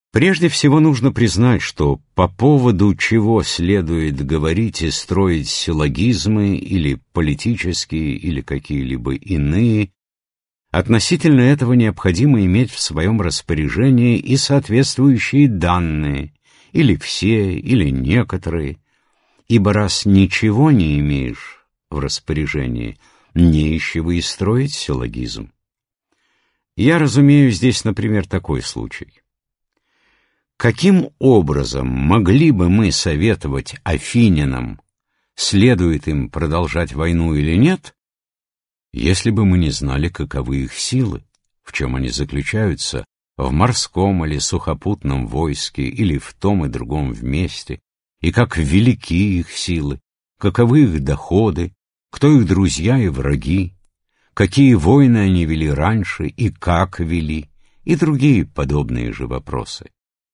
Прежде всего нужно признать, что по поводу чего следует говорить и строить силлогизмы или политические, или какие-либо иные, относительно этого необходимо иметь в своем распоряжении и соответствующие данные, или все, или некоторые, ибо раз ничего не имеешь в распоряжении, не из чего и строить силлогизм. Я разумею здесь, например, такой случай. Каким образом могли бы мы советовать афинянам, следует им продолжать войну или нет, если бы мы не знали, каковы их силы, в чем они заключаются, в морском или сухопутном войске, или в том и другом вместе, и как велики их силы, каковы их доходы, кто их друзья и враги, какие войны они вели раньше и как вели, и другие подобные же вопросы.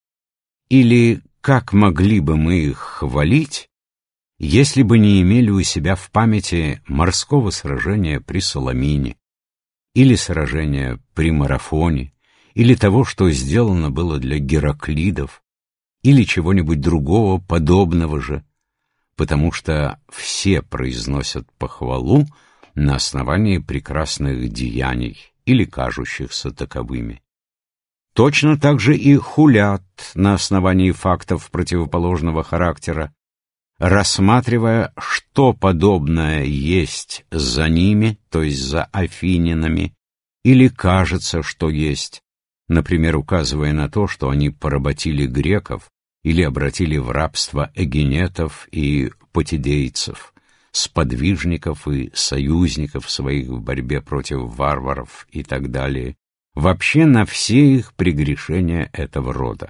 Или как могли бы мы их хвалить, если бы не имели у себя в памяти морского сражения при Саламине, или сражения при Марафоне, или того, что сделано было для Гераклидов, или чего-нибудь другого подобного же, потому что все произносят похвалу на основании прекрасных деяний или кажущихся таковыми. Точно так же и хулят на основании фактов противоположного характера, рассматривая, что подобное есть за ними, то есть за афинянами, или кажется, что есть, например, указывая на то, что они поработили греков или обратили в рабство эгинетов и потидейцев, сподвижников и союзников своих в борьбе против варваров и так далее, вообще на все их прегрешения этого рода.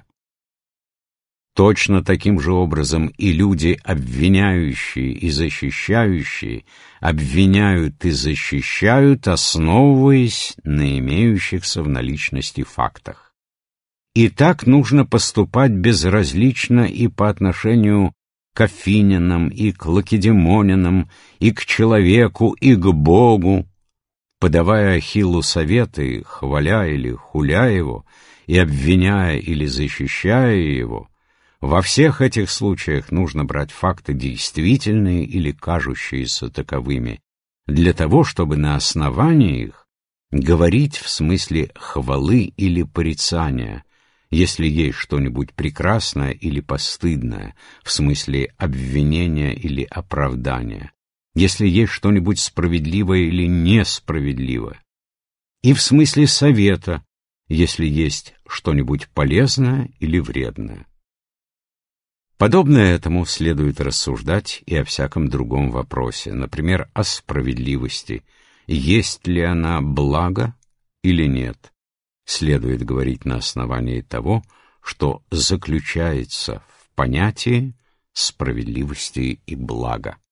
Точно таким же образом и люди, обвиняющие и защищающие, обвиняют и защищают, основываясь на имеющихся в наличности фактах. И так нужно поступать безразлично и по отношению к афинянам, и к лакедемонянам, и к человеку, и к Богу, подавая Ахиллу советы, хваля или хуля его, и обвиняя или защищая его. Во всех этих случаях нужно брать факты действительные или кажущиеся таковыми, для того, чтобы на основании их говорить в смысле хвалы или порицания, если есть что-нибудь прекрасное или постыдное, в смысле обвинения или оправдания, если есть что-нибудь справедливое или несправедливое, и в смысле совета, если есть что-нибудь полезное или вредное. Подобно этому следует рассуждать и о всяком другом вопросе, например, о справедливости, есть ли она благо или нет. Следует говорить на основании того, что заключается в понятии справедливости и блага.